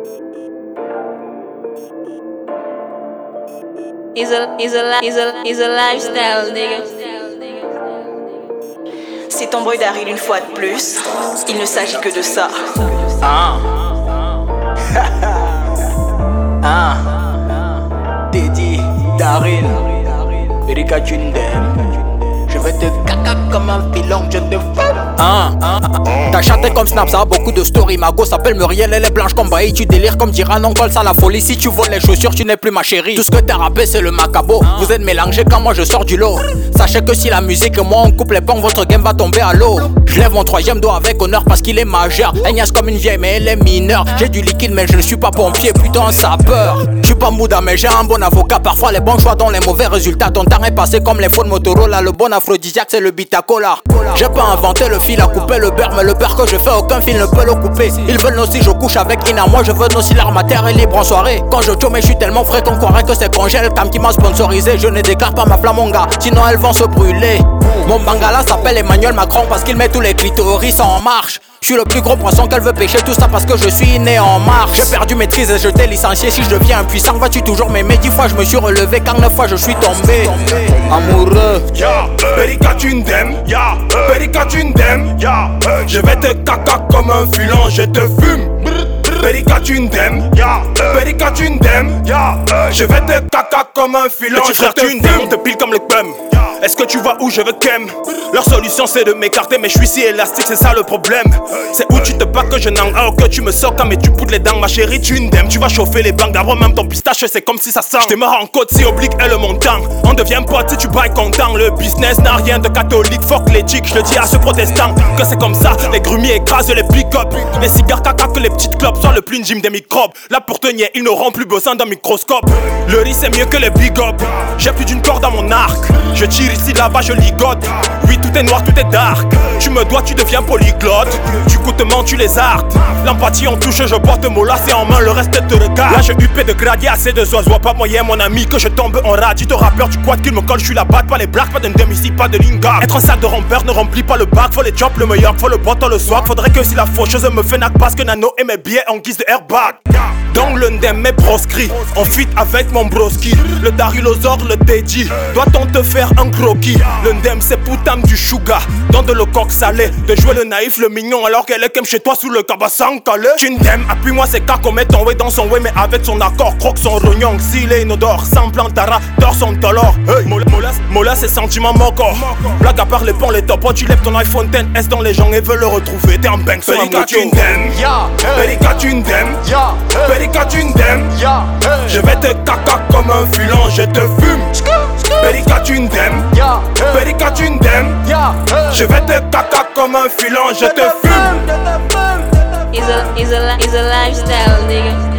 He's a lifestyle, nigga. C'est ton boy Daryl une fois de plus. Il ne s'agit que de ça. Teddy, Daryl, Erika Tundem. Je vais te caca comme un filon, je te T'as chanté comme Snap, ça a beaucoup de story. Ma go s'appelle Muriel, elle est blanche comme Bailly. Tu délires comme Diran, on colle ça la folie. Si tu voles les chaussures, tu n'es plus ma chérie. Tout ce que t'as rappé, c'est le macabo. Vous êtes mélangés quand moi je sors du lot. Sachez que si la musique et moi on coupe les ponts, votre game va tomber à l'eau. Je lève mon troisième doigt avec honneur parce qu'il est majeur. Elle niaise comme une vieille mais elle est mineure. J'ai du liquide mais je ne suis pas pompier, plutôt un sapeur. Je suis pas Mouda mais j'ai un bon avocat. Parfois les bons choix dont les mauvais résultats. Ton temps est passé comme les phones Motorola. Le bon aphrodisiaque c'est le Bitacola. J'ai pas inventé le fil à couper le beurre, mais le beurre que je fais aucun fil ne peut le couper. Ils veulent aussi je couche avec Ina, moi je veux aussi l'armateur est libre en soirée. Quand je chôme je suis tellement frais qu'on croirait que c'est congèle. Tam qui m'a sponsorisé, je ne déclare pas ma flamonga, sinon elles vont se brûler. Mon bangala s'appelle Emmanuel Macron parce qu'il met tous les clitoris en marche. Je suis le plus gros poisson qu'elle veut pêcher, tout ça parce que je suis né en mars. J'ai perdu maîtrise et je t'ai licencié. Si je deviens impuissant, vas-tu toujours m'aimer? 10 fois je me suis relevé, quand 9 fois je suis tombé. Amoureux. Erika Tundem, Erika Tundem, je vais te caca comme un filon, je te fume. Erika Tundem, Erika Tundem, je vais te caca comme un filon, je te fume. Te pile comme le bum. Est-ce que tu vois où je veux qu'aime? Leur solution c'est de m'écarter, mais je suis si élastique, c'est ça le problème. C'est où tu te bats que je n'en que tu me sors quand mais tu poudres les dents. Ma chérie Tundem, tu vas chauffer les bancs. D'abord même ton pistache c'est comme si ça sent. Je démarre en côte si oblique est le montant. On devient pote si tu bailles content. Le business n'a rien de catholique, fuck l'éthique. Je le dis à ce protestant que c'est comme ça. Les grumiers écrasent les pick-up. Les cigares caca que les petites clopes. Soit le plus gym des microbes. Là pour te nier, ils n'auront plus besoin d'un microscope. Le riz c'est mieux que les big up. J'ai plus d'une corde à mon arc. Je tire ici, là-bas, je ligote. Oui, tout est noir, tout est dark. Tu me dois, tu deviens polyglotte. Du coup, te mens, tu les artes. L'empathie, on touche, je porte mon lacet en main, le reste te regarde. Là, j'ai huppé de gradier assez de oiseaux. Pas moyen, mon ami, que je tombe en radis. De rappeur, tu crois qu'il me colle, je suis la batte. Pas les blagues, pas d'indem ici, pas de linga. Être un sac de rompeur ne remplit pas le bac. Faut les chops, le meilleur, faut le bottle, le swag. Faudrait que si la faucheuse me fait nac parce que Nano et mes billets en guise de airbag. Donc le ndem est proscrit, on fit avec mon broski. Le Darylosaure, le Teddy, doit-on te faire un croquis? Le ndem c'est putain du sugar, dans de le coq salé. De jouer le naïf, le mignon alors qu'elle est comme chez toi sous le cabassan calé. Tundem, appuie-moi c'est qu'à qu'on met ton way dans son way. Mais avec son accord, croque son rognon. S'il est inodore, sans plantara, dors son talor. Hey, Mola c'est sentiment moko. Blague à part les ponts, les topos, tu lèves ton iPhone 10S dans les gens et veulent le retrouver. T'es en bank sur un moto. Erika Tundem, Erika Tundem, je vais te caca comme un filon, je te fume. Erika Tundem, Erika Tundem, je vais te caca comme un filon, je te fume. He's a lifestyle, nigga.